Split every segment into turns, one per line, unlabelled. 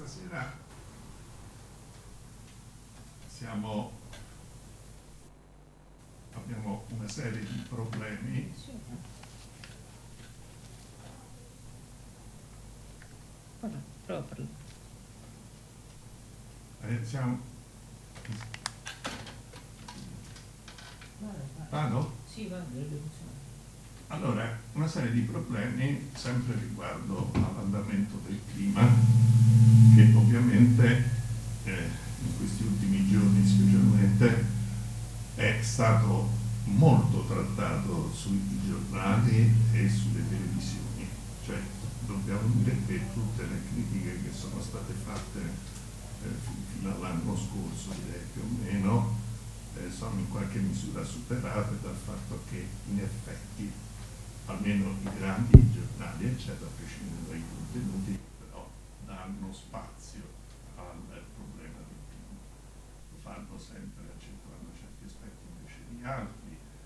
stasera abbiamo una serie di problemi. Vado?
Sì, va.
Allora, una serie di problemi sempre riguardo all'andamento del clima, che ovviamente in questi ultimi giorni specialmente è stato molto trattato sui giornali e sulle televisioni. Cioè, dobbiamo dire che tutte le critiche che sono state fatte fino all'anno scorso, direi più o meno, sono in qualche misura superate dal fatto che in effetti almeno i grandi giornali, eccetera, a prescindere dai contenuti, però danno spazio al problema del clima. Lo fanno sempre accentuando certi aspetti invece di altri.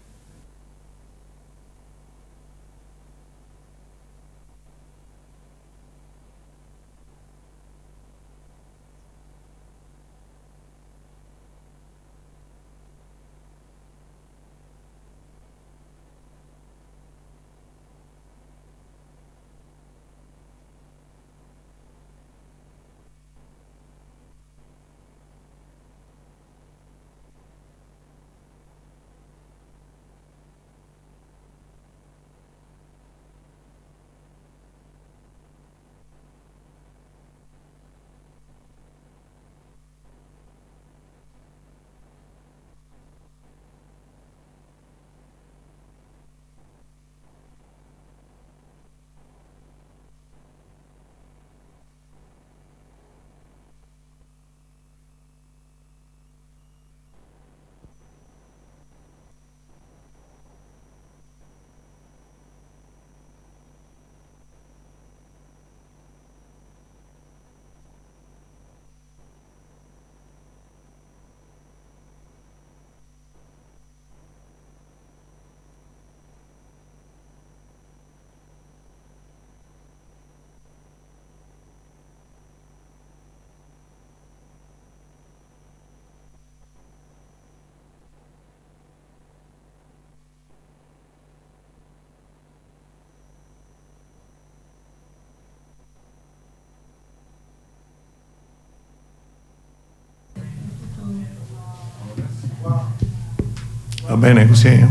Va bene così?
Sì.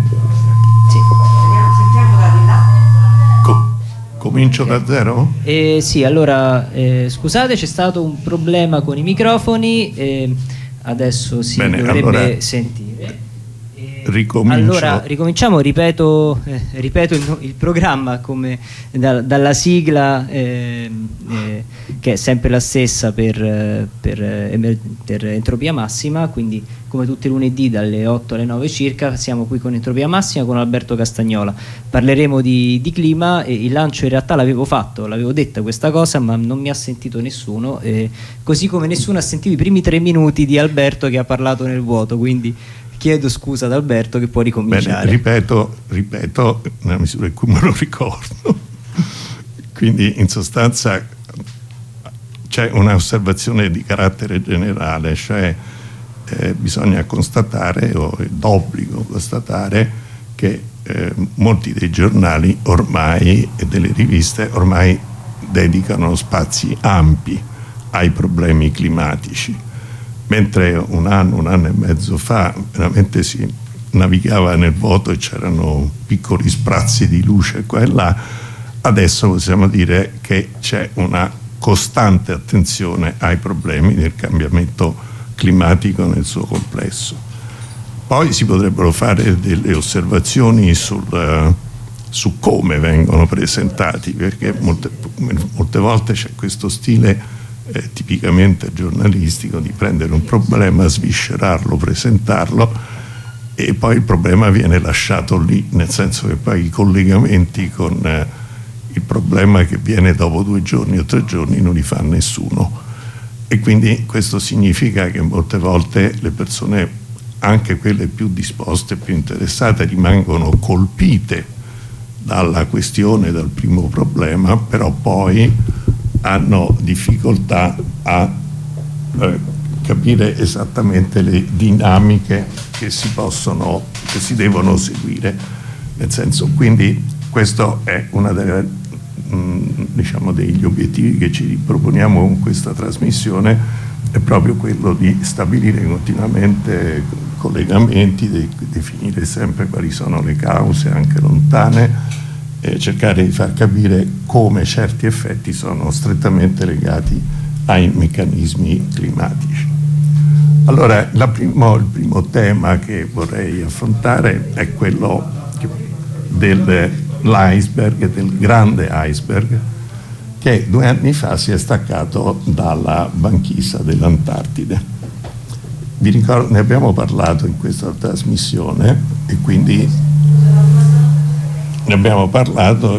Sentiamo da di là.
Comincio da zero?
Sì, allora scusate, c'è stato un problema con i microfoni, adesso si
bene,
dovrebbe
allora
sentire.
Ricomincio.
Allora, ricominciamo, ripeto il programma come dalla sigla che è sempre la stessa per Entropia Massima, quindi come tutti i lunedì dalle 8 alle 9 circa siamo qui con Entropia Massima con Alberto Castagnola. Parleremo di clima e il lancio in realtà l'avevo detta questa cosa, ma non mi ha sentito nessuno, così come nessuno ha sentito i primi 3 minuti di Alberto che ha parlato nel vuoto, quindi chiedo scusa ad Alberto che può ricominciare.
Bene, ripeto nella misura in cui me lo ricordo. Quindi in sostanza c'è un'osservazione di carattere generale, cioè bisogna constatare, o è d'obbligo constatare, che molti dei giornali ormai e delle riviste ormai dedicano spazi ampi ai problemi climatici. Mentre un anno e mezzo fa veramente si navigava nel vuoto e c'erano piccoli sprazzi di luce qua e là, adesso possiamo dire che c'è una costante attenzione ai problemi del cambiamento climatico nel suo complesso. Poi si potrebbero fare delle osservazioni su come vengono presentati, perché molte volte c'è questo stile tipicamente giornalistico di prendere un problema, sviscerarlo, presentarlo e poi il problema viene lasciato lì, nel senso che poi i collegamenti con il problema che viene dopo 2 giorni o 3 giorni non li fa nessuno, e quindi questo significa che molte volte le persone, anche quelle più disposte, più interessate, rimangono colpite dalla questione, dal primo problema, però poi hanno difficoltà a capire esattamente le dinamiche che si devono seguire, nel senso, quindi questo è una delle diciamo degli obiettivi che ci proponiamo con questa trasmissione, è proprio quello di stabilire continuamente collegamenti, di definire sempre quali sono le cause anche lontane, cercare di far capire come certi effetti sono strettamente legati ai meccanismi climatici. Allora, il primo tema che vorrei affrontare è quello dell'iceberg, del grande iceberg, che 2 anni fa si è staccato dalla banchisa dell'Antartide. Vi ricordo, ne abbiamo parlato in questa trasmissione e quindi ne abbiamo parlato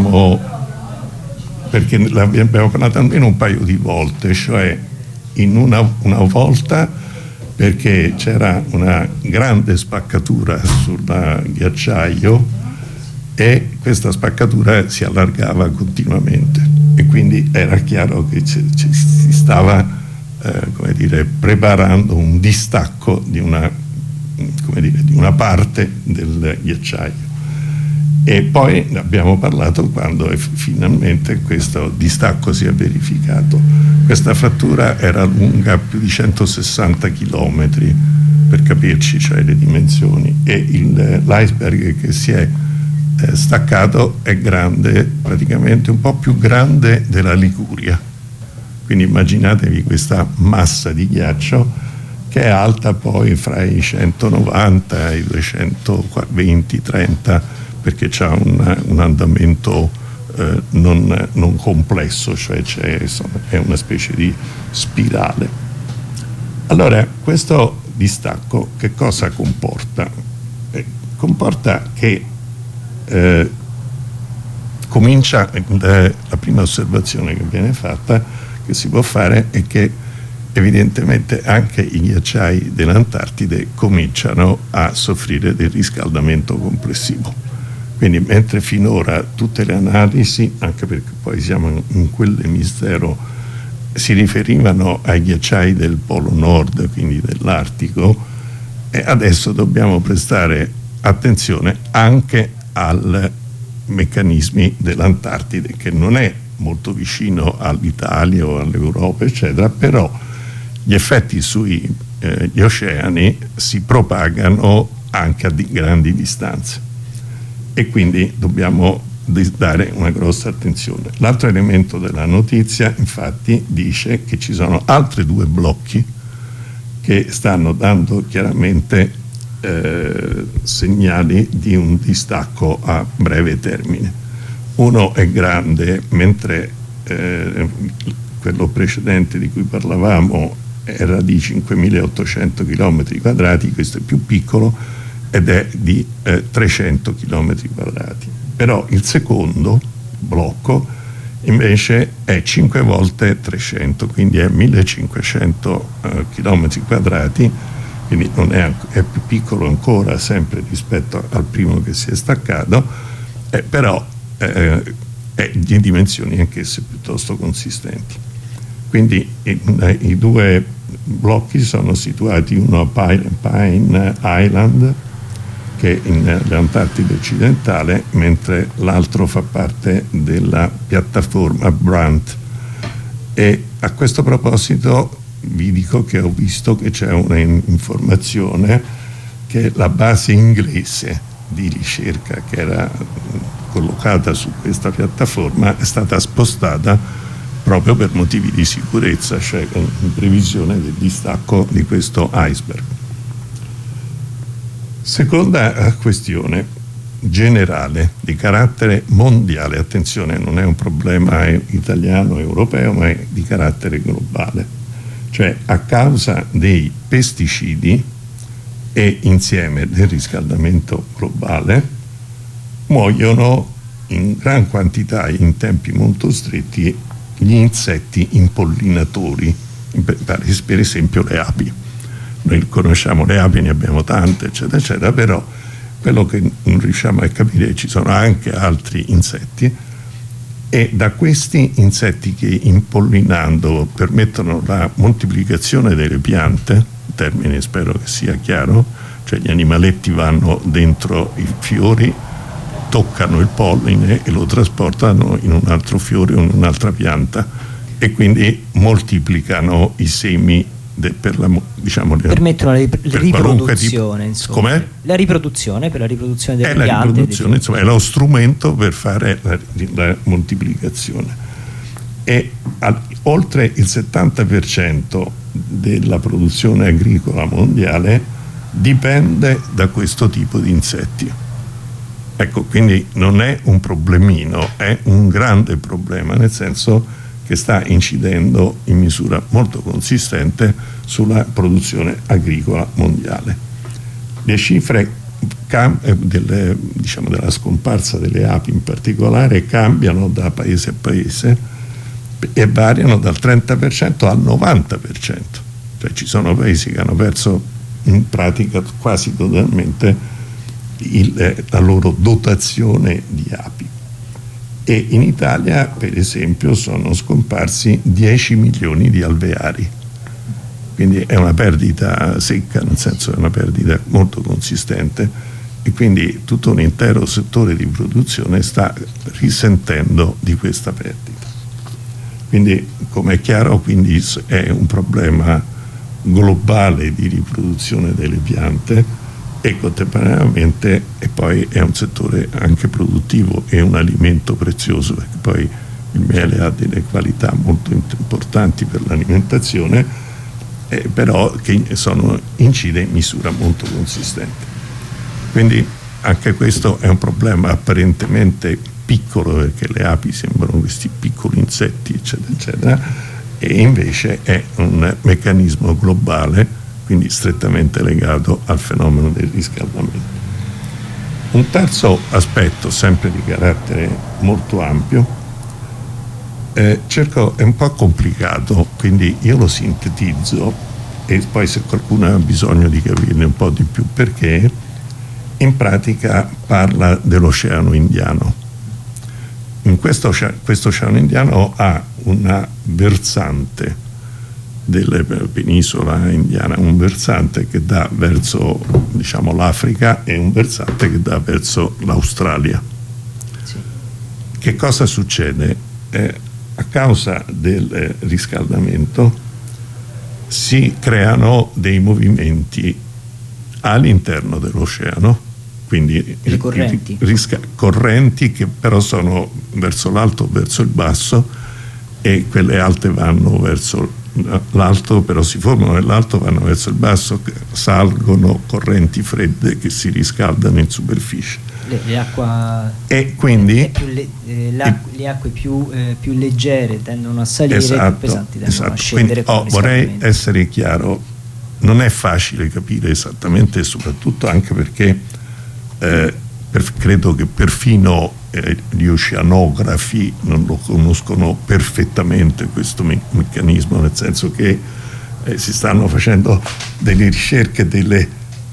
perché abbiamo parlato almeno un paio di volte, cioè in una volta perché c'era una grande spaccatura sul ghiacciaio e questa spaccatura si allargava continuamente e quindi era chiaro che si stava come dire, preparando un distacco di una parte del ghiacciaio. E poi ne abbiamo parlato quando finalmente questo distacco si è verificato. Questa frattura era lunga più di 160 chilometri, per capirci, cioè le dimensioni, e l'iceberg che si è staccato è grande, praticamente un po' più grande della Liguria. Quindi immaginatevi questa massa di ghiaccio che è alta poi fra i 190 e i 220-30, perché c'ha un andamento non complesso, cioè è una specie di spirale. Allora, questo distacco che cosa comporta? Comporta che comincia, la prima osservazione che viene fatta, che si può fare, è che evidentemente anche i ghiacciai dell'Antartide cominciano a soffrire del riscaldamento complessivo. Quindi mentre finora tutte le analisi, anche perché poi siamo in quell'emisfero, si riferivano ai ghiacciai del Polo Nord, quindi dell'Artico, e adesso dobbiamo prestare attenzione anche ai meccanismi dell'Antartide, che non è molto vicino all'Italia o all'Europa, eccetera, però gli effetti sugli oceani si propagano anche a grandi distanze. E quindi dobbiamo dare una grossa attenzione. L'altro elemento della notizia, infatti, dice che ci sono altri 2 blocchi che stanno dando chiaramente segnali di un distacco a breve termine. Uno è grande, mentre quello precedente di cui parlavamo era di 5.800 km quadrati, questo è più piccolo ed è di 300 km quadrati. Però il secondo blocco invece è 5 volte 300, quindi è 1.500 km quadrati, quindi non è più piccolo ancora, sempre rispetto al primo che si è staccato, però è di dimensioni anch'esse piuttosto consistenti. Quindi i 2 blocchi sono situati, uno a Pine Island, che è nell'Antartide occidentale, mentre l'altro fa parte della piattaforma Brunt. E a questo proposito vi dico che ho visto che c'è un'informazione che la base inglese di ricerca che era collocata su questa piattaforma è stata spostata proprio per motivi di sicurezza, cioè in previsione del distacco di questo iceberg. Seconda questione generale di carattere mondiale, attenzione, non è un problema italiano, europeo, ma è di carattere globale, cioè a causa dei pesticidi e insieme del riscaldamento globale muoiono in gran quantità e in tempi molto stretti gli insetti impollinatori, per esempio le api. Noi conosciamo le api, ne abbiamo tante, eccetera, eccetera, però quello che non riusciamo a capire è che ci sono anche altri insetti E da questi insetti che impollinando permettono la moltiplicazione delle piante, il termine spero che sia chiaro, cioè gli animaletti vanno dentro i fiori, toccano il polline e lo trasportano in un altro fiore o in un'altra pianta e quindi moltiplicano i semi
permettono la riproduzione, insomma.
Com'è?
La riproduzione, per la riproduzione delle piante.
La riproduzione, insomma, è lo strumento per fare la moltiplicazione. E oltre il 70% della produzione agricola mondiale dipende da questo tipo di insetti. Ecco, quindi non è un problemino, è un grande problema, nel senso che sta incidendo in misura molto consistente sulla produzione agricola mondiale. Le cifre della scomparsa delle api in particolare cambiano da paese a paese e variano dal 30% al 90%. Cioè ci sono paesi che hanno perso in pratica quasi totalmente la loro dotazione di api. E in Italia, per esempio, sono scomparsi 10 milioni di alveari. Quindi è una perdita secca, nel senso è una perdita molto consistente e quindi tutto un intero settore di produzione sta risentendo di questa perdita. Quindi, come è chiaro, quindi è un problema globale di riproduzione delle piante e contemporaneamente e poi è un settore anche produttivo e un alimento prezioso, perché poi il miele ha delle qualità molto importanti per l'alimentazione, però che incide in misura molto consistente. Quindi anche questo è un problema apparentemente piccolo, perché le api sembrano questi piccoli insetti eccetera eccetera, e invece è un meccanismo globale, quindi strettamente legato al fenomeno del riscaldamento. Un terzo aspetto, sempre di carattere molto ampio, è un po' complicato, quindi io lo sintetizzo e poi se qualcuno ha bisogno di capirne un po' di più perché, in pratica parla dell'Oceano Indiano. In questo Oceano Indiano ha una versante della penisola indiana, un versante che dà verso l'Africa e un versante che dà verso l'Australia. Sì. Che cosa succede? A causa del riscaldamento si creano dei movimenti all'interno dell'oceano, quindi correnti che però sono verso l'alto o verso il basso, e quelle alte vanno verso l'alto, però si formano nell'alto, vanno verso il basso, salgono correnti fredde che si riscaldano in superficie. E quindi
le acque più leggere tendono a salire,
esatto,
più pesanti tendono a scendere.
Quindi, vorrei essere chiaro, non è facile capire esattamente, e soprattutto anche perché credo che perfino gli oceanografi non lo conoscono perfettamente questo meccanismo, nel senso che si stanno facendo delle ricerche, delle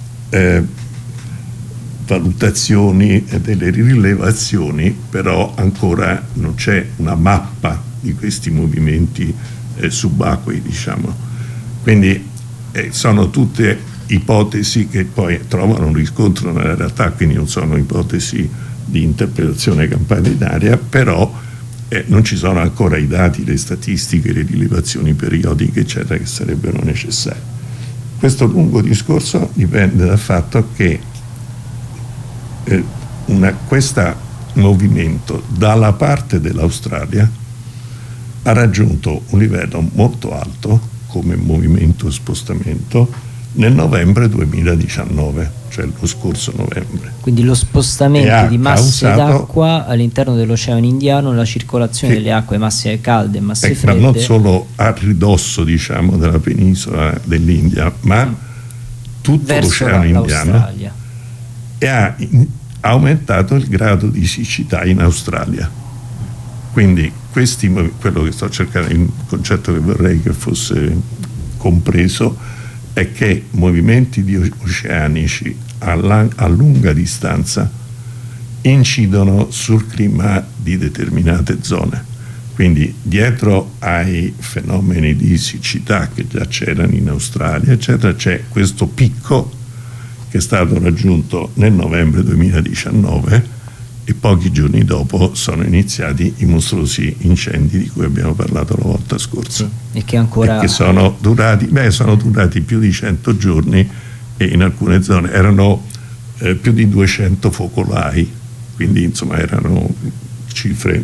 valutazioni e delle rilevazioni, però ancora non c'è una mappa di questi movimenti subacquei, Quindi sono tutte ipotesi che poi trovano un riscontro nella realtà, quindi non sono ipotesi di interpretazione campanaria, però non ci sono ancora i dati, le statistiche, le rilevazioni periodiche eccetera che sarebbero necessarie. Questo lungo discorso dipende dal fatto che questo movimento dalla parte dell'Australia ha raggiunto un livello molto alto come movimento spostamento nel novembre 2019, cioè lo scorso novembre.
Quindi lo spostamento di masse d'acqua all'interno dell'Oceano Indiano, la circolazione delle acque, masse calde e masse fredde.
Ma non solo a ridosso della penisola dell'India, ma tutto l'Oceano Indiano, e ha aumentato il grado di siccità in Australia. Quindi quello che sto cercando, il concetto che vorrei che fosse compreso è che movimenti oceanici a lunga distanza incidono sul clima di determinate zone. Quindi dietro ai fenomeni di siccità che già c'erano in Australia, eccetera, c'è questo picco che è stato raggiunto nel novembre 2019 e pochi giorni dopo sono iniziati i mostruosi incendi di cui abbiamo parlato la volta scorsa.
Sì, e che ancora...
E che sono durati più di 100 giorni e in alcune zone erano più di 200 focolai, quindi insomma erano cifre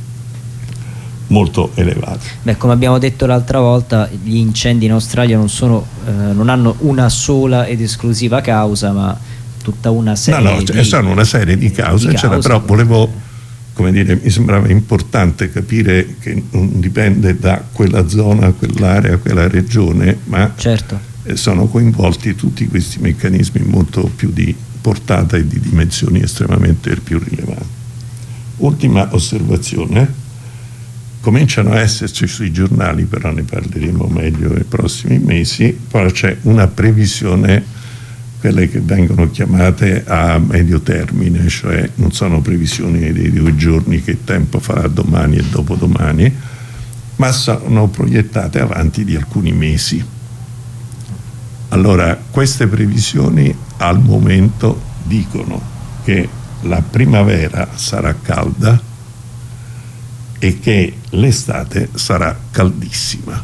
molto elevate.
Beh, come abbiamo detto l'altra volta, gli incendi in Australia non hanno una sola ed esclusiva causa, ma tutta una serie
sono una serie di cause, però volevo, come dire, mi sembrava importante capire che non dipende da quella zona, quell'area, quella regione, ma
certo,
sono coinvolti tutti questi meccanismi molto più di portata e di dimensioni estremamente più rilevanti. Ultima osservazione: cominciano a esserci sui giornali, però ne parleremo meglio nei prossimi mesi, poi c'è una previsione, quelle che vengono chiamate a medio termine, cioè non sono previsioni dei 2 giorni che tempo farà domani e dopodomani, ma sono proiettate avanti di alcuni mesi. Allora, queste previsioni al momento dicono che la primavera sarà calda e che l'estate sarà caldissima.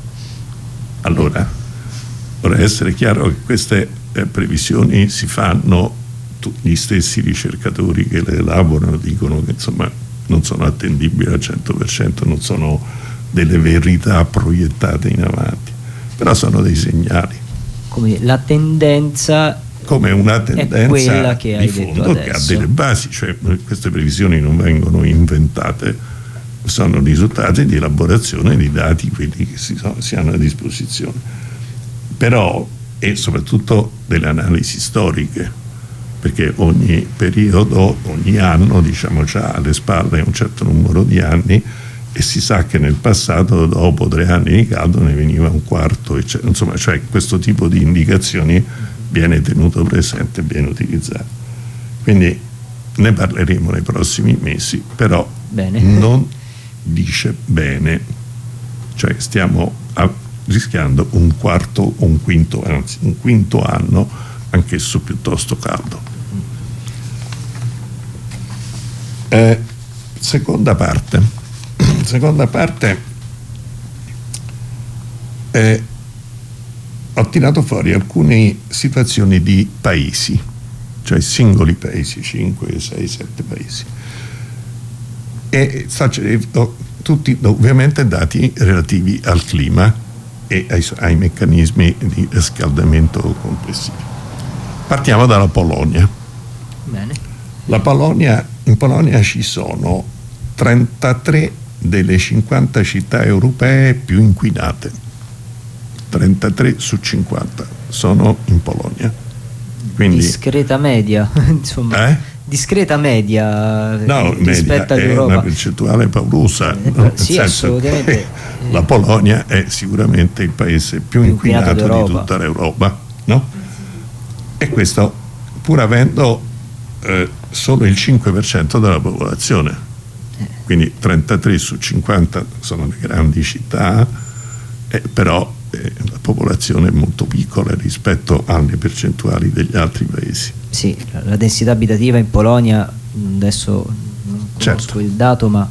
Allora, vorrei essere chiaro che queste previsioni si fanno, gli stessi ricercatori che le elaborano dicono che insomma non sono attendibili al 100%, non sono delle verità proiettate in avanti, però sono dei segnali.
Come la tendenza,
come una tendenza
è quella che hai
di
detto
fondo
adesso,
che ha delle basi, cioè queste previsioni non vengono inventate, sono risultati di elaborazione di dati, quelli che si hanno a disposizione, però e soprattutto delle analisi storiche, perché ogni periodo, ogni anno diciamo ha alle spalle un certo numero di anni e si sa che nel passato dopo 3 anni di caldo ne veniva un quarto, eccetera. Insomma, cioè questo tipo di indicazioni viene tenuto presente e viene utilizzato. Quindi ne parleremo nei prossimi mesi, però non dice bene, cioè stiamo rischiando un quarto o un quinto, anzi un quinto anno anch'esso piuttosto caldo. Seconda parte ho tirato fuori alcune situazioni di paesi, cioè singoli paesi, 5, 6, 7 paesi, e tutti ovviamente dati relativi al clima e ai meccanismi di riscaldamento complessivi. Partiamo dalla Polonia.
Bene.
In Polonia ci sono 33 delle 50 città europee più inquinate. 33 su 50 sono in Polonia. Quindi,
discreta media, insomma. Discreta media rispetto all'Europa.
È una percentuale paurosa,
sì, assolutamente.
La Polonia è sicuramente il paese più inquinato di tutta l'Europa, no? E questo pur avendo solo il 5% della popolazione, quindi 33 su 50 sono le grandi città, però la popolazione è molto piccola rispetto alle percentuali degli altri paesi.
Sì, la densità abitativa in Polonia, adesso non conosco il dato, ma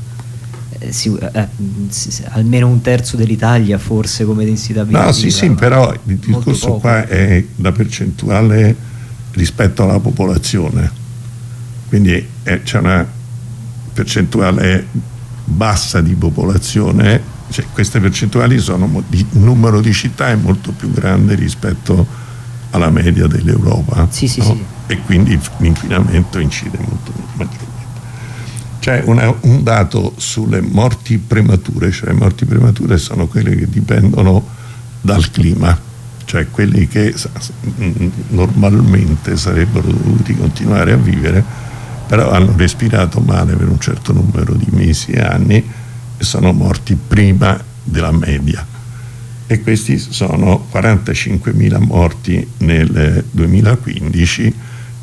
almeno un terzo dell'Italia forse come densità abitativa.
No, sì, però il discorso qua è la percentuale rispetto alla popolazione, quindi c'è una percentuale bassa di popolazione, cioè queste percentuali sono il numero di città è molto più grande rispetto alla media dell'Europa,
sì.
E quindi l'inquinamento incide molto maggiormente. C'è un dato sulle morti premature, cioè morti premature sono quelle che dipendono dal clima, cioè quelli che normalmente sarebbero dovuti continuare a vivere, però hanno respirato male per un certo numero di mesi e anni e sono morti prima della media. E questi sono 45.000 morti nel 2015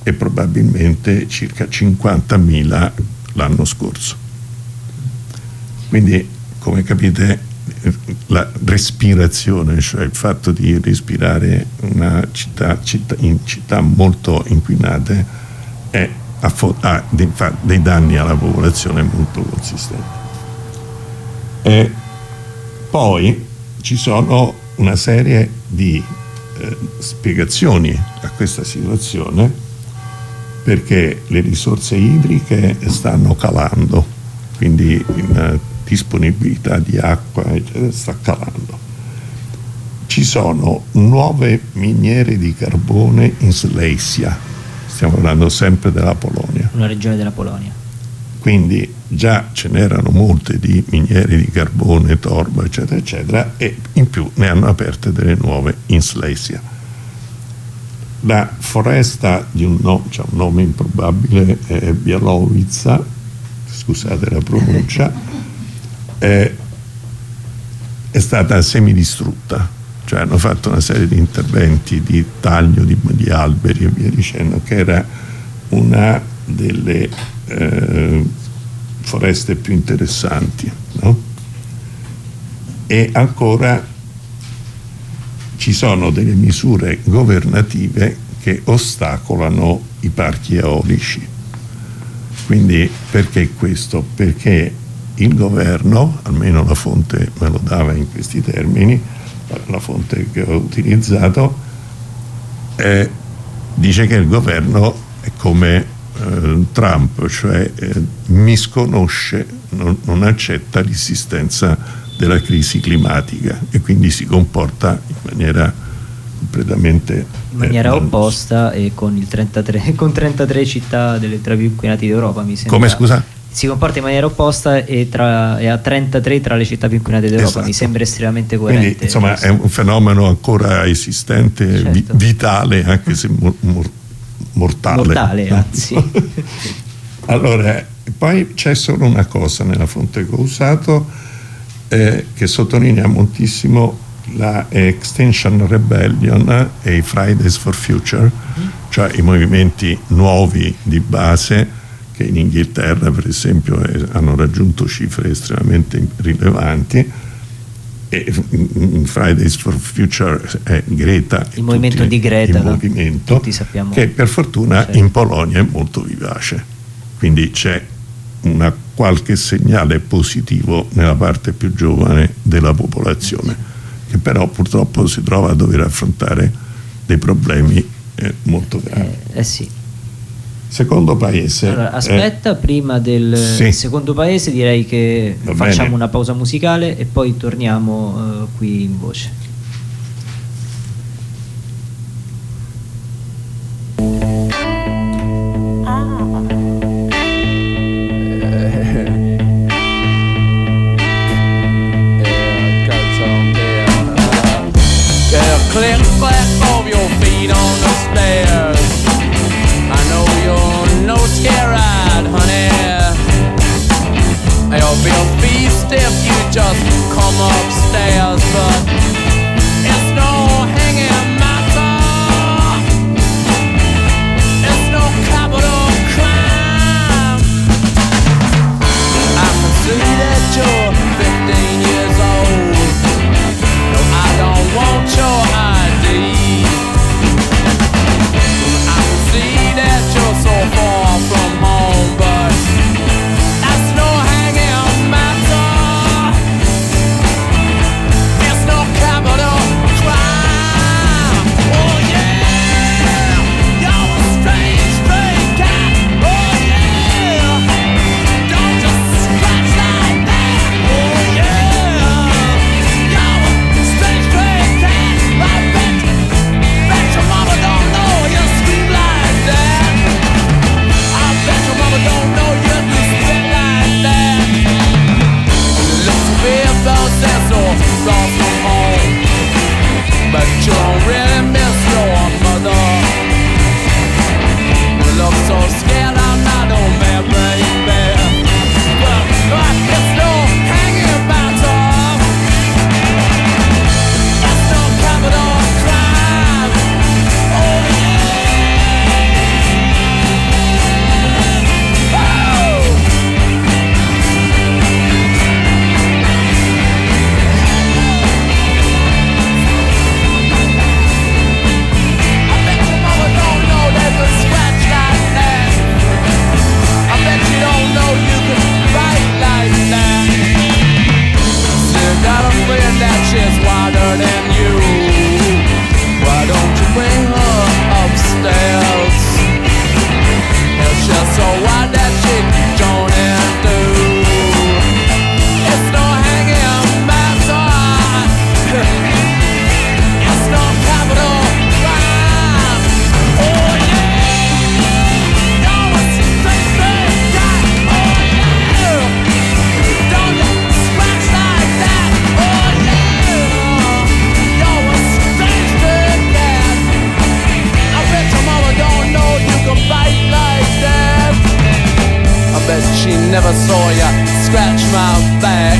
e probabilmente circa 50.000 l'anno scorso. Quindi, come capite, la respirazione, cioè il fatto di respirare in città molto inquinate, ha dei danni alla popolazione molto consistenti. E poi ci sono una serie di spiegazioni a questa situazione, perché le risorse idriche stanno calando, quindi la disponibilità di acqua eccetera, sta calando. Ci sono nuove miniere di carbone in Slesia, stiamo parlando sempre della Polonia.
Una regione della Polonia.
Quindi già ce n'erano molte di miniere di carbone, torba, eccetera, eccetera, e in più ne hanno aperte delle nuove in Slesia. La foresta di un nome improbabile, Białowieża, scusate la pronuncia, è stata semidistrutta, cioè hanno fatto una serie di interventi di taglio di alberi e via dicendo, che era una delle foreste più interessanti, no? E ancora ci sono delle misure governative che ostacolano i parchi eolici. Quindi perché questo? Perché il governo, almeno la fonte me lo dava in questi termini, la fonte che ho utilizzato, dice che il governo è come Trump, cioè misconosce, non accetta l'esistenza della crisi climatica e quindi si comporta in maniera completamente
opposta, e con 33 città tra più inquinate d'Europa, mi sembra.
Come, scusa?
Si comporta in maniera opposta e ha 33 tra le città più inquinate d'Europa. Esatto. Mi sembra estremamente coerente.
Quindi insomma è un fenomeno ancora esistente, certo. Vitale, anche se mortale,
anzi.
Allora, poi c'è solo una cosa nella fonte che ho usato, che sottolinea moltissimo la Extinction Rebellion e i Fridays for Future, cioè i movimenti nuovi di base che in Inghilterra per esempio hanno raggiunto cifre estremamente rilevanti, e Fridays for Future è Greta,
il movimento di Greta,
il movimento,
tutti sappiamo,
che per fortuna
certo.
In Polonia è molto vivace, quindi c'è qualche segnale positivo nella parte più giovane della popolazione, che però purtroppo si trova a dover affrontare dei problemi molto gravi.
Sì.
Secondo paese.
Allora, aspetta, prima del secondo paese direi che facciamo una pausa musicale e poi torniamo qui in voce.
Click clack of your feet on the stairs. I know you're no scared, honey. You'll be a beast if you just come upstairs, but got a friend that she's wilder than you. Why don't you bring her upstairs? It's just so wild that she can join in too. It's no hanging matter. It's no capital crime. Oh yeah, you're a strange big guy. Oh yeah, don't you scratch like that. Oh yeah, you're a strange big cat. I bet your mama don't know you can bite like that. I bet she never saw ya scratch my back.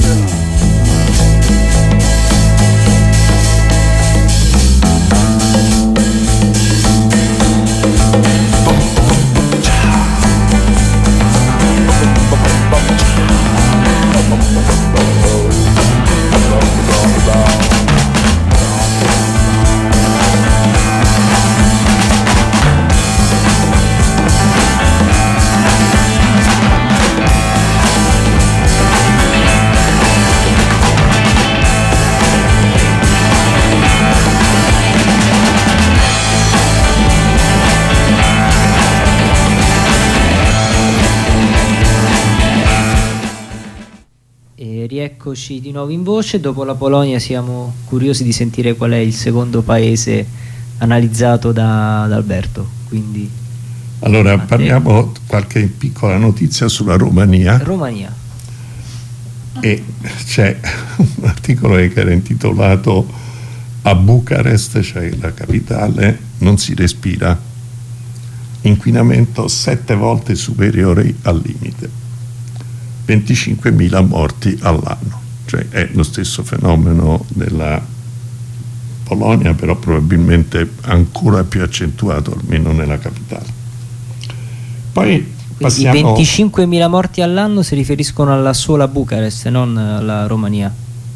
Rieccoci di nuovo in voce. Dopo la Polonia siamo curiosi di sentire qual è il secondo paese analizzato da Alberto. Quindi,
allora parliamo qualche piccola notizia sulla Romania.
Romania.
E c'è un articolo che era intitolato "A Bucarest, cioè la capitale, non si respira, inquinamento 7 volte superiore al limite, 25.000 morti all'anno", cioè è lo stesso fenomeno della Polonia, però probabilmente ancora più accentuato, almeno nella capitale. Poi passiamo...
25.000 morti all'anno si riferiscono alla sola Bucarest, non alla Romania.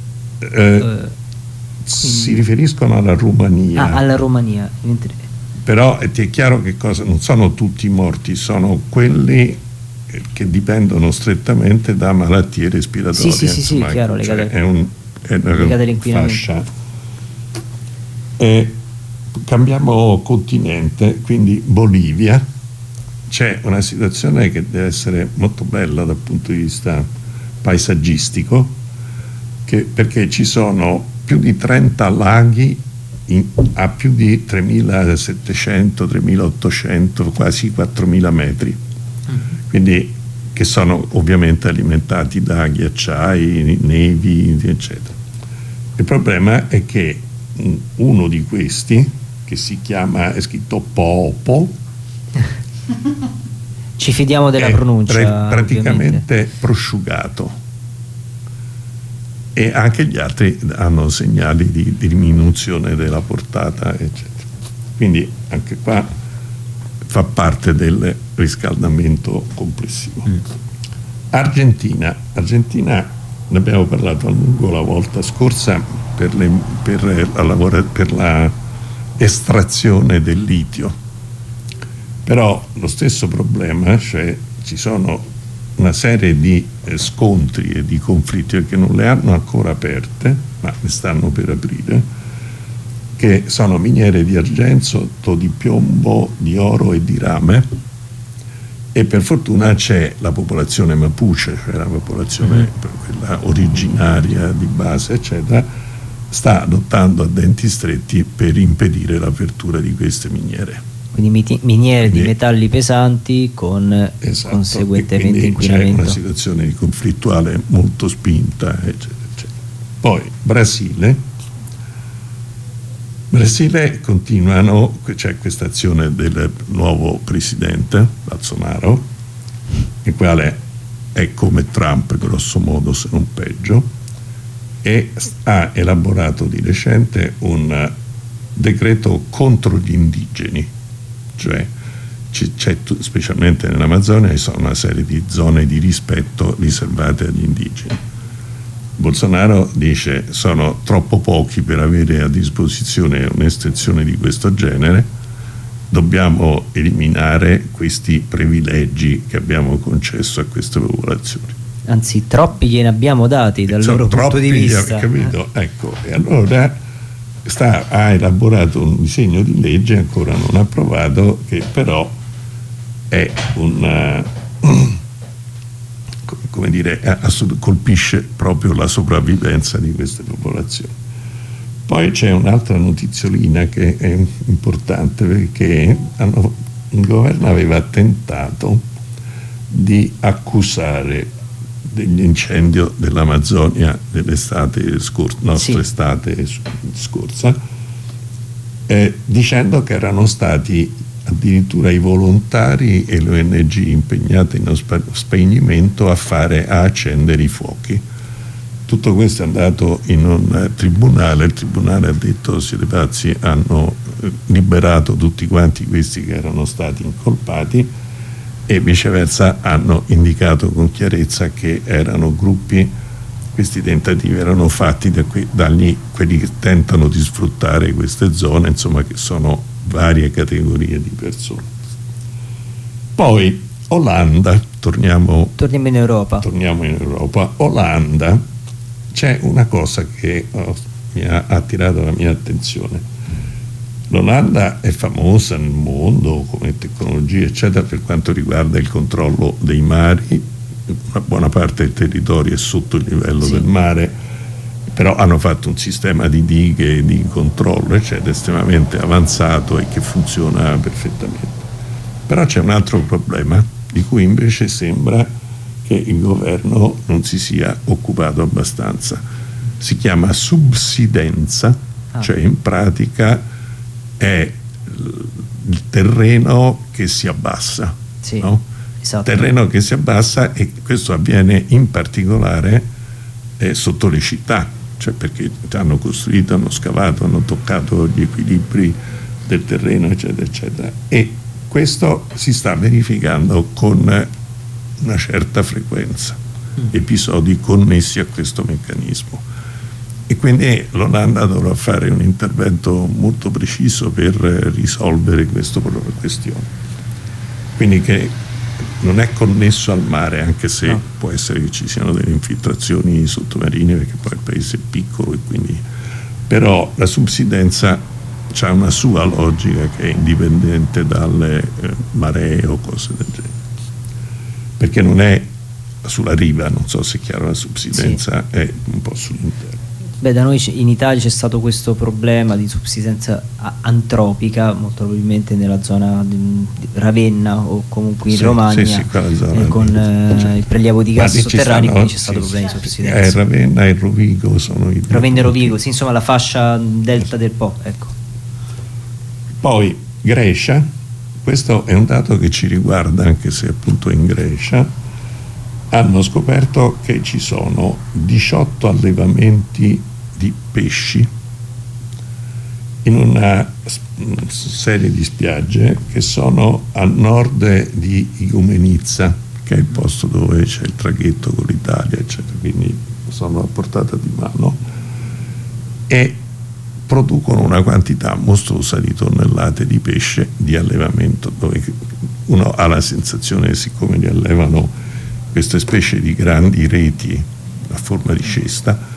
Si riferiscono alla Romania.
Alla Romania.
Però è chiaro che cosa, non sono tutti morti, sono quelli che dipendono strettamente da malattie respiratorie.
Sì, chiaro, legate,
è una fascia. E cambiamo continente, quindi Bolivia. C'è una situazione che deve essere molto bella dal punto di vista paesaggistico, perché ci sono più di 30 laghi a più di 3.700, 3.800, quasi 4.000 metri. Quindi, che sono ovviamente alimentati da ghiacciai, nevi, eccetera. Il problema è che uno di questi, che si chiama, è scritto Popo,
ci fidiamo della pronuncia,
praticamente
ovviamente
prosciugato, e anche gli altri hanno segnali di diminuzione della portata, eccetera. Quindi anche qua fa parte del riscaldamento complessivo. Argentina, ne abbiamo parlato a lungo la volta scorsa per la estrazione del litio, però lo stesso problema, cioè ci sono una serie di scontri e di conflitti che non le hanno ancora aperte, ma ne stanno per aprire, che sono miniere di argento, di piombo, di oro e di rame, e per fortuna c'è la popolazione Mapuche, cioè la popolazione quella originaria di base, eccetera, sta adottando a denti stretti per impedire l'apertura di queste miniere.
Quindi miniere di metalli pesanti con conseguentemente inquinamento.
C'è una situazione conflittuale molto spinta, eccetera, eccetera. Poi Brasile continuano, c'è questa azione del nuovo presidente Bolsonaro, il quale è come Trump grosso modo, se non peggio, e ha elaborato di recente un decreto contro gli indigeni, cioè c'è specialmente nell'Amazzonia ci sono una serie di zone di rispetto riservate agli indigeni. Bolsonaro dice sono troppo pochi per avere a disposizione un'estensione di questo genere, dobbiamo eliminare questi privilegi che abbiamo concesso a queste popolazioni.
anzi troppi gliene abbiamo dati dal loro punto di vista.
Capito? Ecco, e allora ha elaborato un disegno di legge ancora non approvato, che però è come dire, colpisce proprio la sopravvivenza di queste popolazioni. Poi c'è un'altra notiziolina che è importante, perché il governo aveva tentato di accusare dell'incendio dell'Amazzonia dell'estate estate scorsa, dicendo che erano stati addirittura i volontari e le ONG impegnate in spegnimento a accendere i fuochi. Tutto questo è andato in un tribunale, il tribunale ha detto: siete pazzi, hanno liberato tutti quanti questi che erano stati incolpati, e viceversa hanno indicato con chiarezza che erano gruppi, questi tentativi erano fatti da quelli che tentano di sfruttare queste zone, insomma, che sono varie categorie di persone. Poi Olanda, torniamo
in Europa.
Olanda, c'è una cosa che mi ha attirato la mia attenzione. L'Olanda è famosa nel mondo come tecnologia, eccetera, per quanto riguarda il controllo dei mari. Una buona parte del territorio è sotto il livello del mare, però hanno fatto un sistema di dighe di controllo, eccetera, estremamente avanzato e che funziona perfettamente. Però c'è un altro problema di cui invece sembra che il governo non si sia occupato abbastanza. Si chiama subsidenza, cioè in pratica è il terreno che si abbassa, no?
Esatto.
Terreno che si abbassa, e questo avviene in particolare sotto le città, cioè perché hanno costruito, hanno scavato, hanno toccato gli equilibri del terreno, eccetera, eccetera. E questo si sta verificando con una certa frequenza, episodi connessi a questo meccanismo. E quindi l'Olanda dovrà fare un intervento molto preciso per risolvere questa questione. Quindi che non è connesso al mare, anche se può essere che ci siano delle infiltrazioni sottomarine, perché poi il paese è piccolo, e quindi però la subsidenza ha una sua logica che è indipendente dalle maree o cose del genere, perché non è sulla riva, non so se è chiaro, la subsidenza è un po' sull'interno.
Beh, da noi in Italia c'è stato questo problema di subsidenza antropica, molto probabilmente nella zona di Ravenna o comunque in Romagna, con il prelievo di gas sotterranei, quindi c'è stato problemi di subsidenza.
Ravenna e Rovigo sono i
Ravenna e Rovigo, sì, insomma la fascia delta del Po, ecco.
Poi Grecia, questo è un dato che ci riguarda, anche se appunto in Grecia hanno scoperto che ci sono 18 allevamenti di pesci in una serie di spiagge che sono a nord di Igoumenitsa, che è il posto dove c'è il traghetto con l'Italia, eccetera, quindi sono a portata di mano, e producono una quantità mostruosa di tonnellate di pesce di allevamento, dove uno ha la sensazione che, siccome li allevano queste specie di grandi reti a forma di cesta,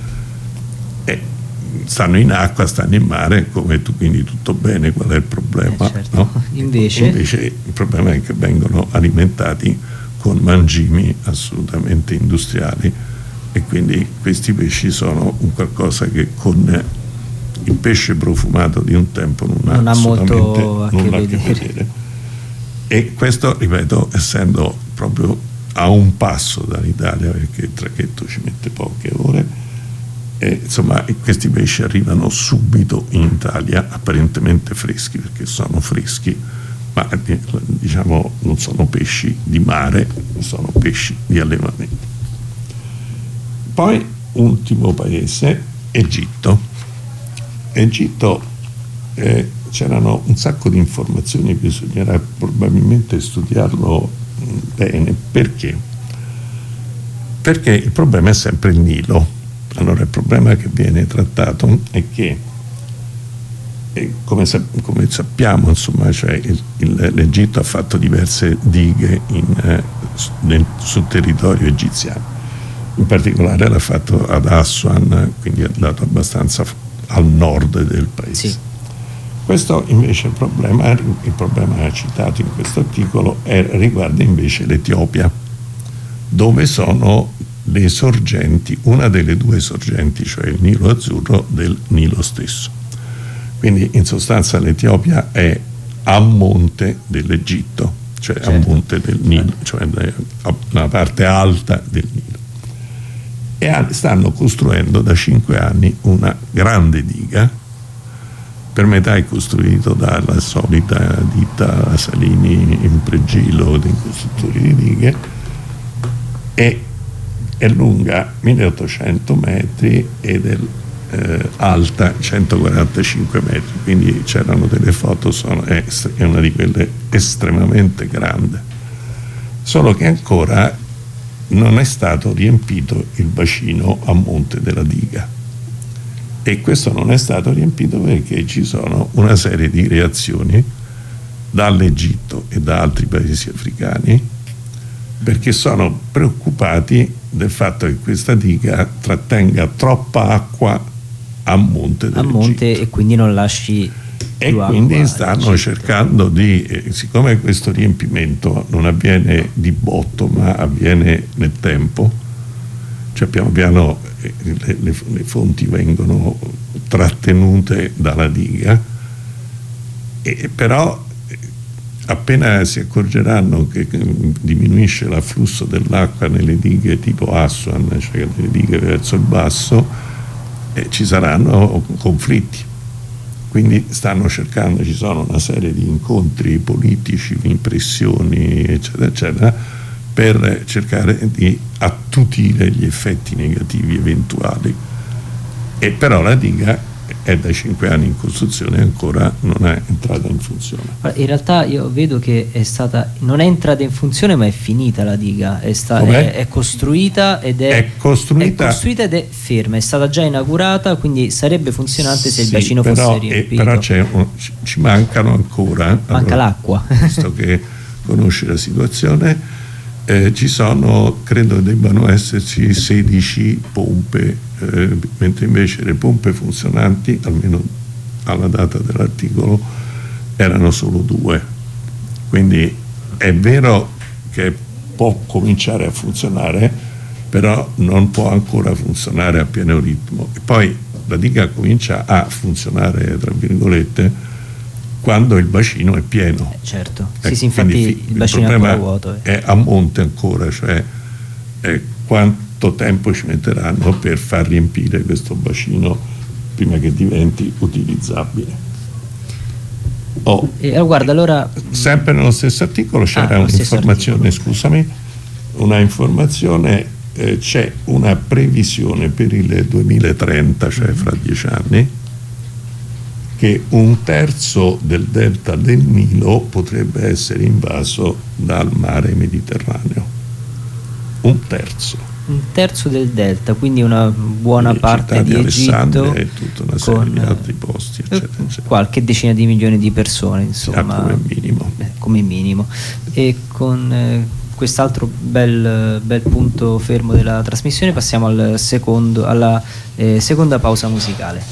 stanno in acqua, stanno in mare, come quindi tutto bene, qual è il problema?
Certo.
No?
Invece
il problema è che vengono alimentati con mangimi assolutamente industriali, e quindi questi pesci sono un qualcosa che con il pesce profumato di un tempo non ha
molto
nulla a che vedere. E questo, ripeto, essendo proprio a un passo dall'Italia, perché il traghetto ci mette poche ore, e insomma questi pesci arrivano subito in Italia, apparentemente freschi, perché sono freschi, ma diciamo non sono pesci di mare, sono pesci di allevamento. Poi ultimo paese, Egitto. C'erano un sacco di informazioni, bisognerà probabilmente studiarlo bene. Perché? Perché il problema è sempre il Nilo. Allora il problema che viene trattato è che come sappiamo, insomma, cioè l'Egitto ha fatto diverse dighe sul territorio egiziano, in particolare l'ha fatto ad Aswan, quindi è andato abbastanza al nord del paese.
Sì.
Questo invece il problema citato in questo articolo riguarda invece l'Etiopia, dove sono le sorgenti, una delle due sorgenti, cioè il Nilo Azzurro, del Nilo stesso. Quindi in sostanza l'Etiopia è a monte dell'Egitto, cioè
certo,
a monte del Nilo, cioè la parte alta del Nilo. E stanno costruendo da 5 anni una grande diga, per metà è costruito dalla solita ditta Salini Impregilo, dei costruttori di dighe, e è lunga 1800 metri ed è alta 145 metri, quindi c'erano delle foto, è una di quelle estremamente grande, solo che ancora non è stato riempito il bacino a monte della diga, e questo non è stato riempito perché ci sono una serie di reazioni dall'Egitto e da altri paesi africani, perché sono preoccupati del fatto che questa diga trattenga troppa acqua a monte dell'Egitto,
e quindi non lasci
e
più
quindi
acqua
stanno cercando di, siccome questo riempimento non avviene di botto ma avviene nel tempo, cioè piano piano le fonti vengono trattenute dalla diga, e però appena si accorgeranno che diminuisce l'afflusso dell'acqua nelle dighe tipo Aswan, cioè nelle dighe verso il basso, ci saranno conflitti. Quindi stanno cercando, ci sono una serie di incontri politici, impressioni, eccetera, eccetera, per cercare di attutire gli effetti negativi eventuali. E però la diga è da 5 anni in costruzione e ancora non è entrata in funzione.
In realtà io vedo che non è entrata in funzione, ma è finita la diga, è costruita ed è costruita ed è ferma, è stata già inaugurata, quindi sarebbe funzionante se il bacino fosse riempito.
Però ci mancano ancora.
Manca l'acqua.
Visto che conosci la situazione, ci sono, credo debbano esserci 16 pompe, mentre invece le pompe funzionanti, almeno alla data dell'articolo, erano solo 2. Quindi è vero che può cominciare a funzionare, però non può ancora funzionare a pieno ritmo. E poi la diga comincia a funzionare, tra virgolette, quando il bacino è pieno.
Certo, sì, infatti il bacino è ancora vuoto.
È a monte ancora, cioè quanto tempo ci metteranno per far riempire questo bacino prima che diventi utilizzabile.
Guarda, allora
sempre nello stesso articolo c'era un'informazione, scusami, una informazione, c'è una previsione per il 2030, cioè fra 10 anni, che 1/3 del delta del Nilo potrebbe essere invaso dal mare Mediterraneo. 1/3.
1/3 del delta, quindi una buona parte di Egitto
e tutta una serie di altri posti, eccetera, eccetera.
Qualche decina di milioni di persone, insomma,
come minimo.
Come minimo. E con quest'altro bel punto fermo della trasmissione passiamo alla seconda pausa musicale.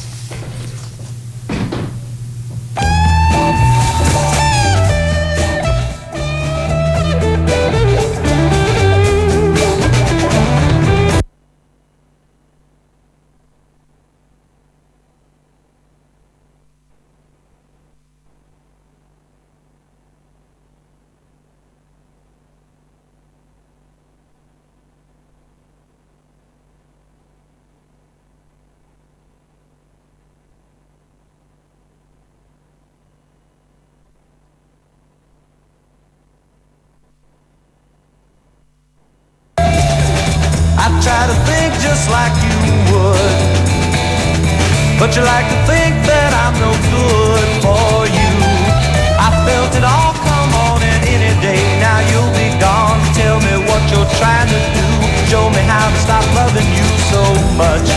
Try to think just like you would, but you like to think that I'm no good for you. I felt it all come on and any day now you'll be gone. Tell me what you're trying to do, show me how to stop loving you so much.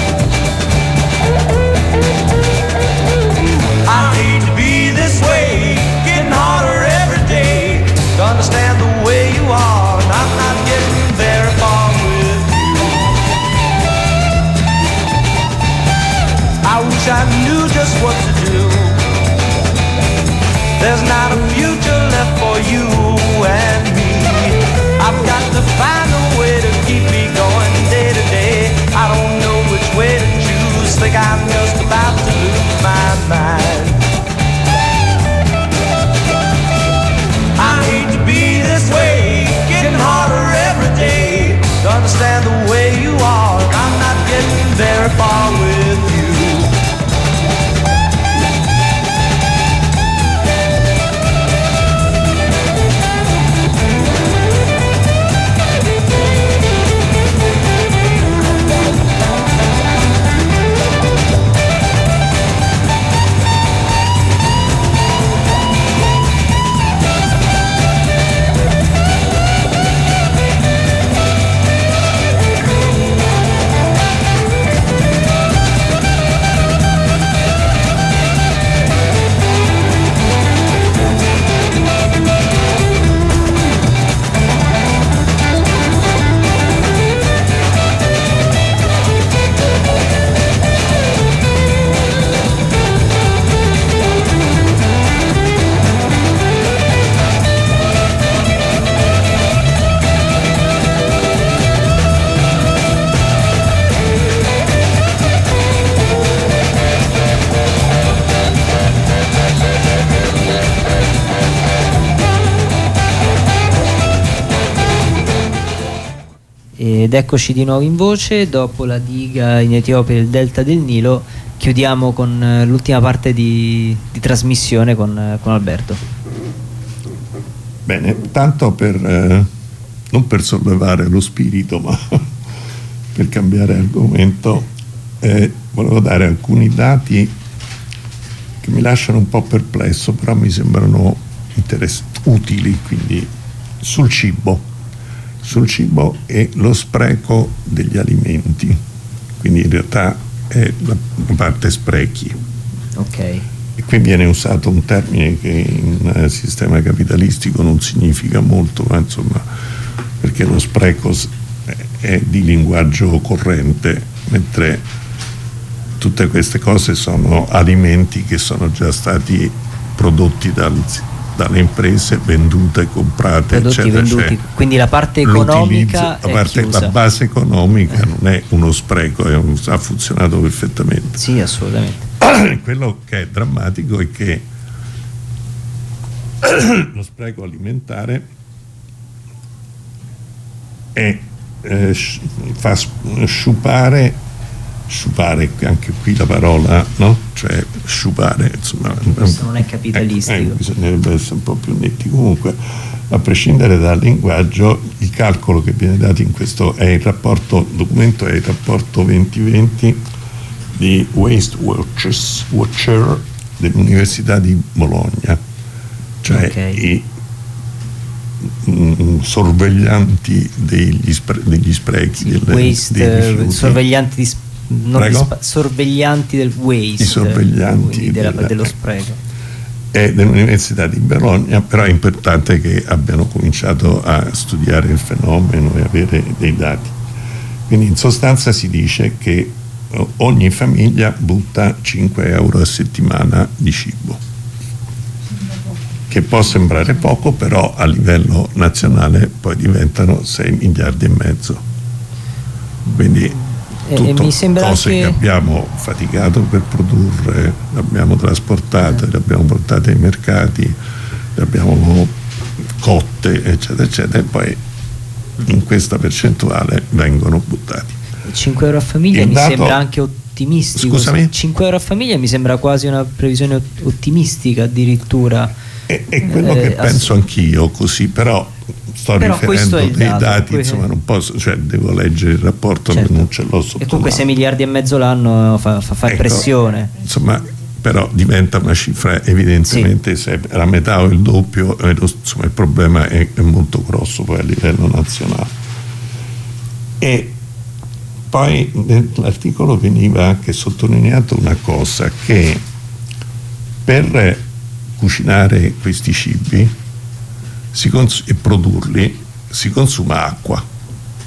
I hate to be this way, getting harder every day to understand the way you are, and I'm not getting very far with you. just what to do. There's not a future left for you and me. I've got to find a way to keep me going day to day. I don't know which way to choose. Think I'm just about to lose my mind. I hate to be this way, getting harder every day. To understand the way you are, I'm not getting very far with you.
Ed eccoci di nuovo in voce. Dopo la diga in Etiopia e il delta del Nilo chiudiamo con l'ultima parte di trasmissione con Alberto.
Bene, tanto per non per sollevare lo spirito, ma per cambiare argomento, volevo dare alcuni dati che mi lasciano un po' perplesso, però mi sembrano utili, quindi sul cibo e lo spreco degli alimenti, quindi in realtà è la parte sprechi.
Ok.
E qui viene usato un termine che in sistema capitalistico non significa molto, ma insomma, perché lo spreco è di linguaggio corrente, mentre tutte queste cose sono alimenti che sono già stati prodotti dalle imprese, vendute, comprate,
prodotti
eccetera,
venduti. Quindi la parte economica
la base economica non è uno spreco, ha funzionato perfettamente.
Sì, assolutamente.
Quello che è drammatico è che lo spreco alimentare fa sciupare, anche qui la parola, no? Cioè sciupare, insomma,
questo non è capitalistico.
Bisognerebbe essere un po' più netti. Comunque, a prescindere dal linguaggio, il calcolo che viene dato in questo documento è il rapporto 2020 di Waste Watcher dell'Università di Bologna, cioè i sorveglianti degli sprechi,
sì, dei sorveglianti sorveglianti del waste,
i sorveglianti
dello spreco.
È dell'Università di Bologna, però è importante che abbiano cominciato a studiare il fenomeno e avere dei dati. Quindi in sostanza si dice che ogni famiglia butta 5 euro a settimana di cibo, che può sembrare poco, però a livello nazionale poi diventano 6 miliardi e mezzo. Quindi tutto
mi sembra
cose che abbiamo faticato per produrre, le abbiamo trasportate, le abbiamo portate ai mercati, le abbiamo cotte, eccetera, eccetera, e poi in questa percentuale vengono buttati.
5 euro a famiglia mi sembra anche ottimistico.
Scusami?
5 euro a famiglia mi sembra quasi una previsione ottimistica addirittura.
È quello che penso anch'io, così, però sto riferendo dei dati, insomma non posso, cioè devo leggere il rapporto, certo, non ce l'ho sotto.
E comunque 6 miliardi e mezzo l'anno fa impressione.
Insomma, però diventa una cifra evidentemente, sì, se la metà o il doppio, insomma il problema è molto grosso poi a livello nazionale. E poi nell'articolo veniva anche sottolineato una cosa, che per cucinare questi cibi e produrli si consuma acqua,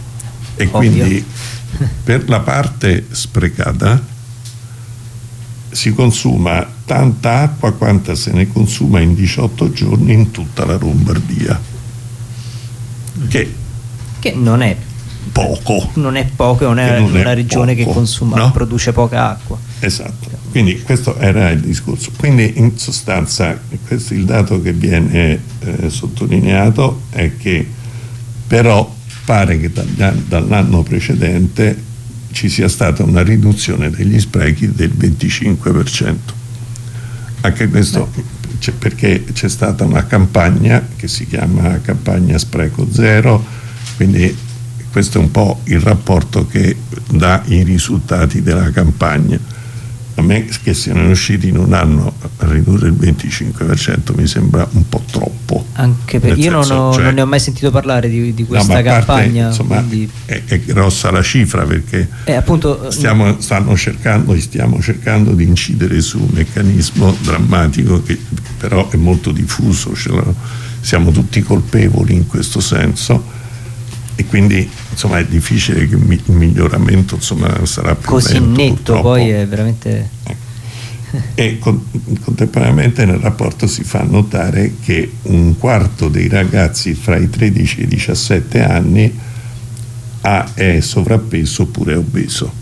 e quindi per la parte sprecata si consuma tanta acqua quanta se ne consuma in 18 giorni in tutta la Lombardia, che
non è
poco.
non è poco, non è una regione
poco,
che consuma,
no?
produce poca acqua.
Esatto, quindi questo era il discorso. Quindi in sostanza questo, il dato che viene sottolineato è che però pare che dall'anno precedente ci sia stata una riduzione degli sprechi del 25%. Anche questo perché c'è stata una campagna che si chiama campagna Spreco Zero, quindi questo è un po' il rapporto che dà i risultati della campagna. A me che siano riusciti in un anno a ridurre il 25% mi sembra un po' troppo.
Anche per io non ne ho mai sentito parlare di questa campagna.
Insomma,
quindi...
è grossa la cifra, perché
appunto,
stiamo cercando di incidere su un meccanismo drammatico che però è molto diffuso, siamo tutti colpevoli in questo senso, e quindi insomma è difficile che il miglioramento sarà più
così
lento,
netto
purtroppo.
Poi è veramente
E contemporaneamente nel rapporto si fa notare che un quarto dei ragazzi fra i 13 e i 17 anni è sovrappeso oppure obeso.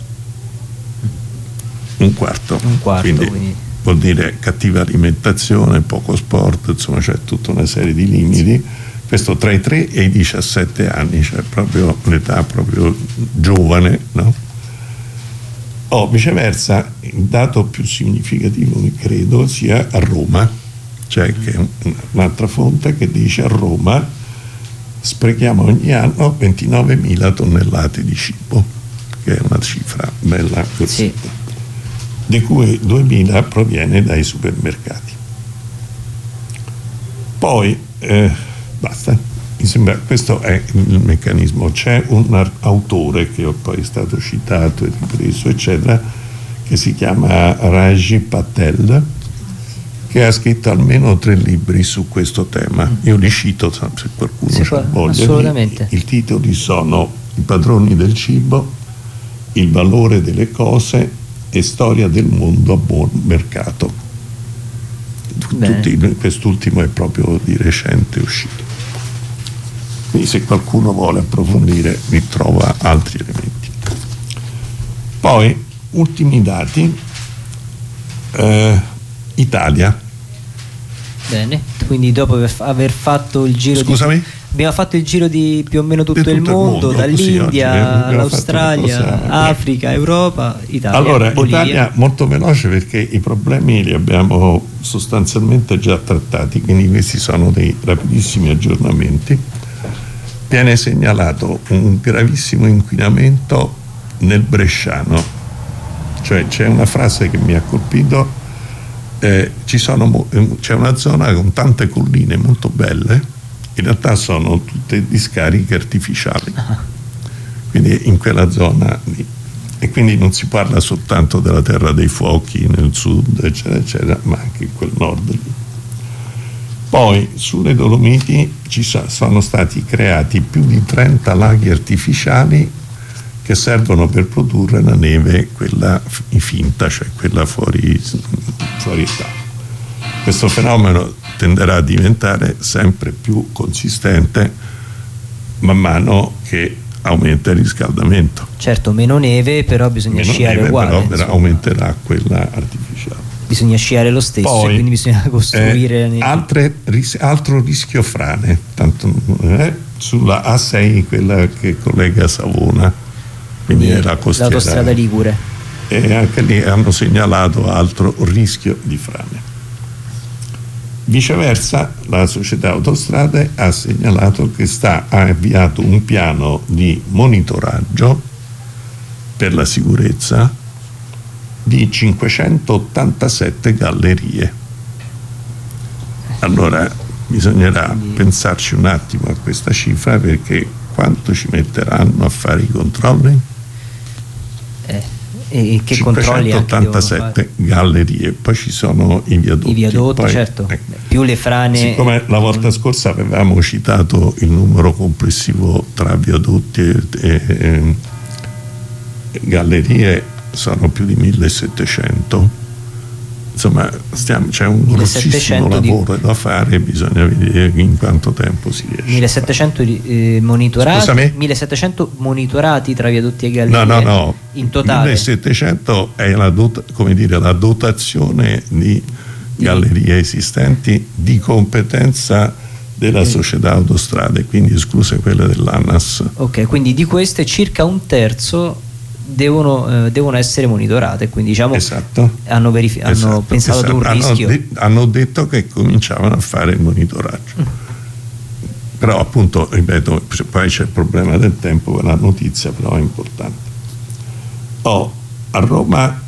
Un quarto, quindi vuol dire cattiva alimentazione, poco sport, insomma c'è tutta una serie di limiti. Questo tra i 3 e i 17 anni, cioè proprio l'età proprio giovane, no? Viceversa, il dato più significativo che credo sia a Roma, cioè che è un'altra fonte che dice: a Roma sprechiamo ogni anno 29.000 tonnellate di cibo, che è una cifra bella così, di cui 2.000 proviene dai supermercati. Poi basta, mi sembra questo è il meccanismo. C'è un autore che poi è stato citato e ripreso eccetera, che si chiama Raji Patel, che ha scritto almeno 3 libri su questo tema. Io li cito se qualcuno c'ha voglia.
Assolutamente.
I titoli sono I padroni del cibo, Il valore delle cose e Storia del mondo a buon mercato. Quest'ultimo è proprio di recente uscito. Quindi se qualcuno vuole approfondire vi trova altri elementi. Poi ultimi dati. Italia.
Bene, quindi dopo aver fatto il giro abbiamo fatto il giro di più o meno tutto il mondo, dall'India all'Australia, Africa, Europa, Italia.
Allora,
Bolivia.
Italia molto veloce, perché i problemi li abbiamo sostanzialmente già trattati, quindi questi sono dei rapidissimi aggiornamenti. Viene segnalato un gravissimo inquinamento nel Bresciano, cioè c'è una frase che mi ha colpito. C'è una zona con tante colline molto belle, in realtà sono tutte discariche artificiali, quindi in quella zona lì. E quindi non si parla soltanto della terra dei fuochi nel sud eccetera eccetera, ma anche in quel nord lì. Poi sulle Dolomiti sono stati creati più di 30 laghi artificiali che servono per produrre la neve, quella finta, cioè quella fuori età. Questo fenomeno tenderà a diventare sempre più consistente man mano che aumenta il riscaldamento.
Certo, meno neve, però bisogna sciare uguale.
Però aumenterà quella artificiale.
Bisogna sciare lo stesso.
Poi,
e quindi bisogna costruire
altro rischio frane, sulla A6, quella che collega Savona, quindi è la costiera,
l'autostrada Ligure,
e anche lì hanno segnalato altro rischio di frane. Viceversa, la società Autostrade ha segnalato che ha avviato un piano di monitoraggio per la sicurezza di 587 gallerie. Allora bisognerà pensarci un attimo a questa cifra, perché quanto ci metteranno a fare i controlli?
E che
587 gallerie, poi ci sono i viadotti. Poi,
certo, più le frane.
Siccome la volta scorsa avevamo citato il numero complessivo tra viadotti e gallerie, sono più di 1700, insomma c'è un grossissimo
1700
lavoro da fare, bisogna vedere in quanto tempo si riesce.
1700 monitorati.
Scusami?
1700 monitorati tra viadotti e gallerie.
No,
in totale
1700 è la dotazione di gallerie esistenti di competenza della società autostrade, quindi escluse quelle dell'ANAS.
Ok, quindi di queste circa un terzo devono essere monitorate, quindi diciamo
Esatto.
hanno pensato ad un rischio.
Hanno detto che cominciavano a fare il monitoraggio. Però appunto, ripeto, poi c'è il problema del tempo, la notizia però è importante. A Roma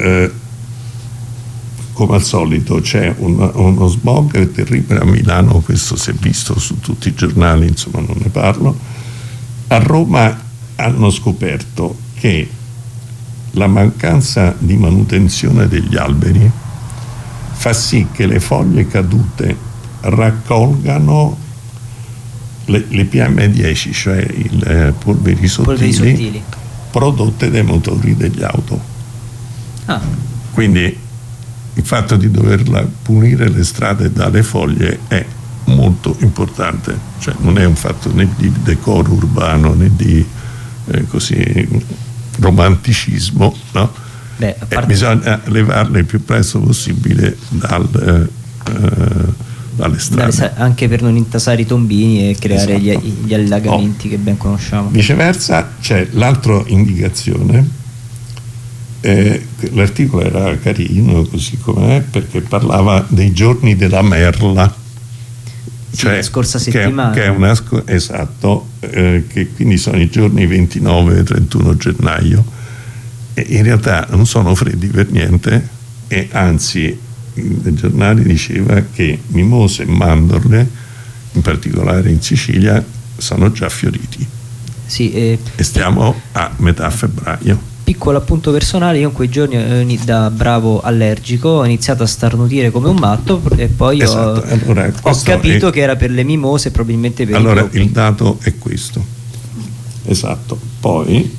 come al solito c'è uno smog terribile. A Milano questo si è visto su tutti i giornali, insomma non ne parlo. A Roma hanno scoperto che la mancanza di manutenzione degli alberi fa sì che le foglie cadute raccolgano le PM10, cioè le polveri sottili prodotte dai motori degli auto. Quindi il fatto di doverla pulire le strade dalle foglie è molto importante, cioè non è un fatto né di decoro urbano né di così romanticismo, no? Bisogna levarle il più presto possibile dalle strade,
anche per non intasare i tombini e creare gli allagamenti che ben conosciamo.
Viceversa c'è l'altra indicazione. L'articolo era carino così com'è, perché parlava dei giorni della merla, cioè
la scorsa settimana,
che è esatto, che quindi sono i giorni 29 e 31 gennaio, e in realtà non sono freddi per niente, e anzi il giornale diceva che mimose e mandorle, in particolare in Sicilia, sono già fioriti.
E
stiamo a metà febbraio.
Piccolo appunto personale, io in quei giorni da bravo allergico ho iniziato a starnutire come un matto, e poi ho capito che era per le mimose, probabilmente per
il dato è questo. Esatto. Poi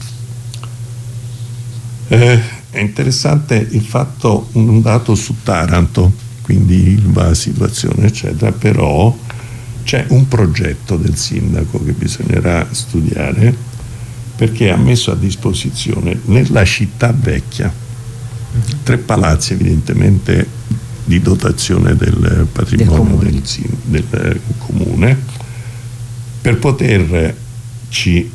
è interessante il fatto, un dato su Taranto, quindi la situazione eccetera, però c'è un progetto del sindaco che bisognerà studiare, perché ha messo a disposizione nella città vecchia 3 palazzi, evidentemente di dotazione del patrimonio del comune, per poterci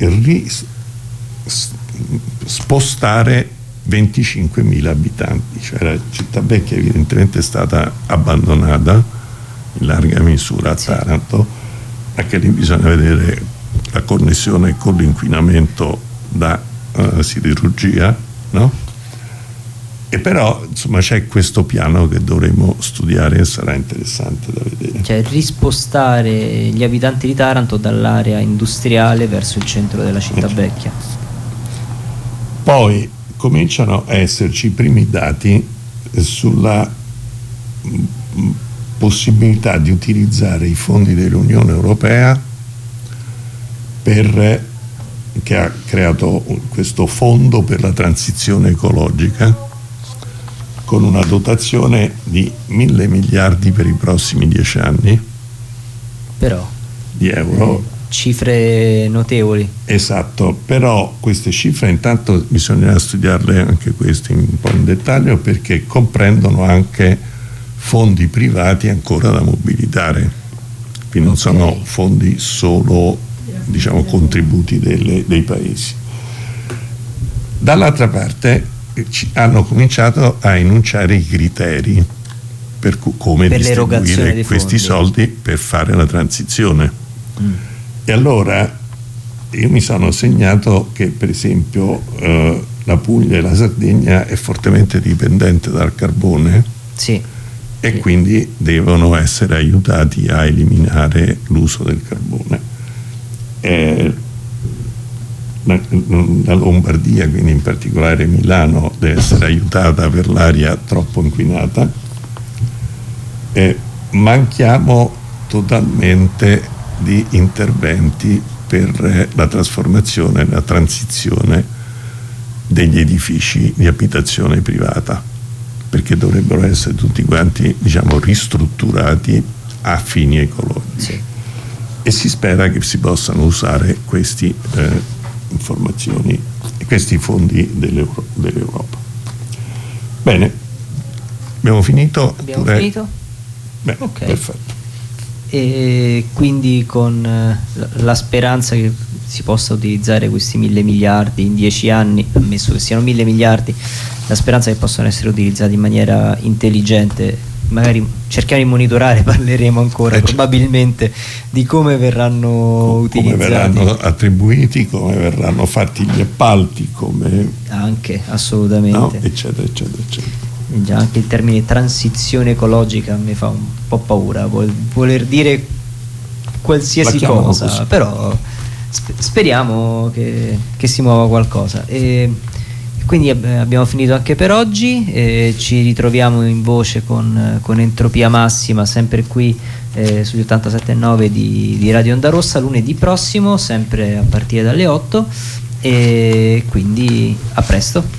spostare 25.000 abitanti, cioè la città vecchia evidentemente è stata abbandonata in larga misura a Taranto, anche lì bisogna vedere la connessione con l'inquinamento da siderurgia, no? E però insomma c'è questo piano che dovremo studiare e sarà interessante da vedere.
Cioè rispostare gli abitanti di Taranto dall'area industriale verso il centro della città vecchia.
Poi cominciano a esserci i primi dati sulla possibilità di utilizzare i fondi dell'Unione Europea, che ha creato questo fondo per la transizione ecologica con una dotazione di 1.000 miliardi per i prossimi 10 anni,
però
di euro,
cifre notevoli.
Esatto, però queste cifre intanto bisognerà studiarle anche queste un po' in dettaglio, perché comprendono anche fondi privati ancora da mobilitare, quindi non sono fondi solo, diciamo, contributi dei paesi. Dall'altra parte hanno cominciato a enunciare i criteri per come distribuire questi soldi per fare la transizione. E allora io mi sono segnato che per esempio la Puglia e la Sardegna è fortemente dipendente dal carbone, e quindi devono essere aiutati a eliminare l'uso del carbone. La Lombardia, quindi in particolare Milano, deve essere aiutata per l'aria troppo inquinata. Manchiamo totalmente di interventi per la trasformazione e la transizione degli edifici di abitazione privata. perché dovrebbero essere tutti quanti, diciamo, ristrutturati a fini ecologici.
Sì.
E si spera che si possano usare queste informazioni e questi fondi dell'Europa. Bene, abbiamo finito?
Abbiamo finito?
Bene,
Ok.
perfetto.
E quindi con la speranza che si possa utilizzare questi 1.000 miliardi in 10 anni, ammesso che siano 1.000 miliardi, la speranza che possano essere utilizzati in maniera intelligente, magari cerchiamo di monitorare, parleremo ancora probabilmente di come verranno utilizzati,
come verranno attribuiti, come verranno fatti gli appalti, come
anche assolutamente,
no? eccetera eccetera eccetera.
Già anche il termine transizione ecologica mi fa un po' paura, voler dire qualsiasi cosa,
così.
però speriamo che si muova qualcosa. E quindi abbiamo finito anche per oggi, ci ritroviamo in voce con Entropia Massima, sempre qui sugli 87.9 di Radio Onda Rossa, lunedì prossimo, sempre a partire dalle 8, e quindi a presto.